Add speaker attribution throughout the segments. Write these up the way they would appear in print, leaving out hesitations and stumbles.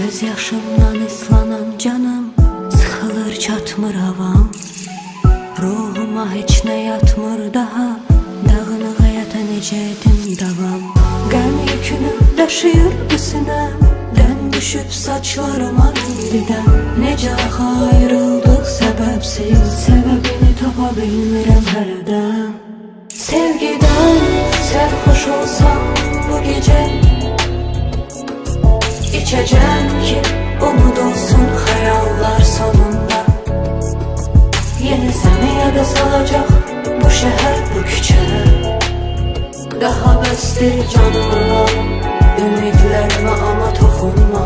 Speaker 1: Göz yaşımdan ıslanan canım, sıxılır çatmır havam. Ruhuma heç nə yatmır daha, dağınıq həyata necə edim davam. Qəm yükünü daşıyır bu sinəm, dən düşüb saçlarıma indidən. Necə ayrıldıq səbəbsiz, səbəbini tapa bilmirəm hələdən. Sevgidən sərxoş olsam bu gecə, İçəcəm ki unudulsun xəyallar sonunda. Yeni səni yada salacaq bu şəhər, bu küçə. Daha bəsdir canıma, ümidlərimə amma toxunma.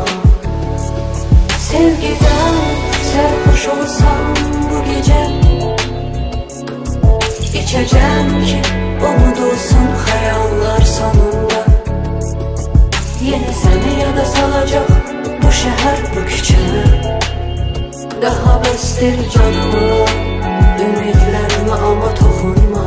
Speaker 1: Sevgidən sərxoş olsam bu gecə, İçəcəm ki unudulsun xəyallar sonunda. Yeni səni yada salacaq bu şəhər, bu küçə. Daha bəsdir canıma, ümidlərimə amma toxunma.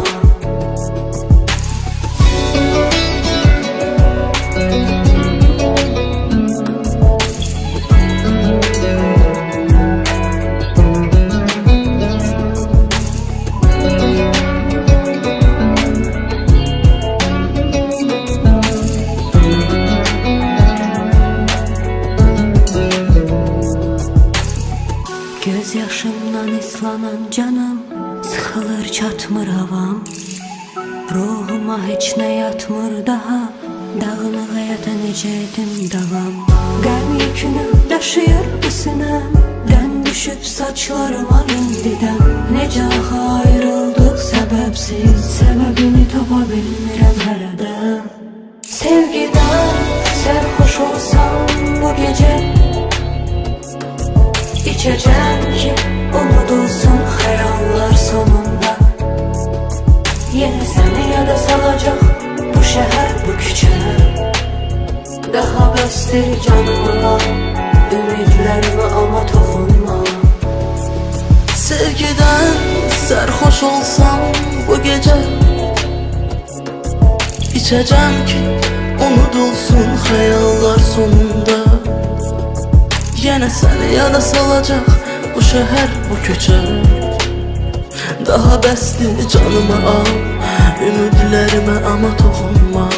Speaker 1: Göz yaşımdan islanan canım, sıxılır çatmır havam. Ruhuma heç nə yatmır daha, dağınıq həyata necə edim davam. Qəm yükünü daşıyır bu sinəm, dən düşüb saçlarıma indidən. Necə ayrıldıq səbəbsiz, səbəbini tapa bilmirəm hələdən. Sevgidən sərxoş olsam bu gecə, İçəcəm ki unudulsun xəyallar sonunda. Yeni səni yada salacaq bu şəhər, bu küçə. Daha bəsdir canıma, ümidlərimə amma toxunma.
Speaker 2: Sevgidən sərxoş olsam bu gecə, İçəcəm ki unudulsun xəyallar sonunda. Yenə səni yada salacaq bu şəhər, bu küçə. Daha bəsdir canıma al, ümidlərimə amma toxunma.